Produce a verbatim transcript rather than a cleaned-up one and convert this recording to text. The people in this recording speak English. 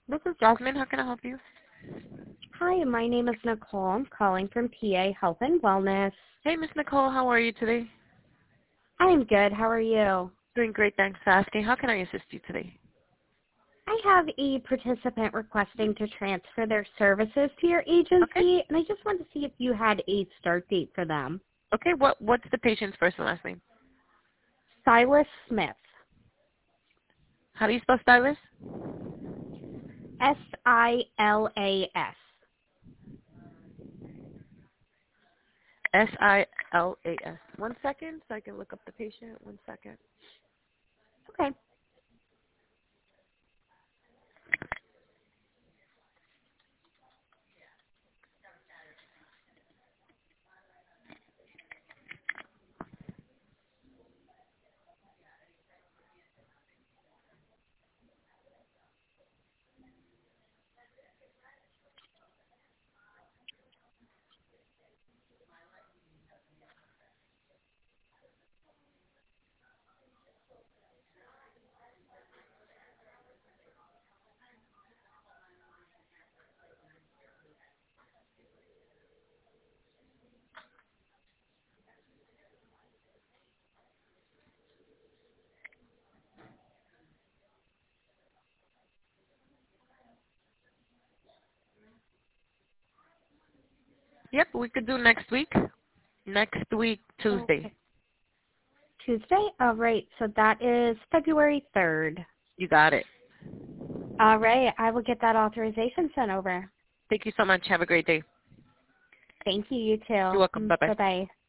This is Jasmine. How can I help you? Hi, my name is Nicole. I'm calling from P A Health and Wellness. Hey, Miss Nicole. How are you today? I'm good. How are you? Doing great. Thanks for asking. How can I assist you today? I have a participant requesting to transfer their services to your Okay. agency, and I just wanted to see if you had a start date for them. Okay. What What's the patient's first and last name? Silas Smith. How do you spell stylist? S I L A S. S I L A S. One second, so I can look up the patient. One second. Okay. Yep, we could do next week. Next week, Tuesday. Okay. Tuesday? All right. So that is February third. You got it. All right. I will get that authorization sent over. Thank you so much. Have a great day. Thank you. You You're too. welcome. Bye-bye. Bye-bye.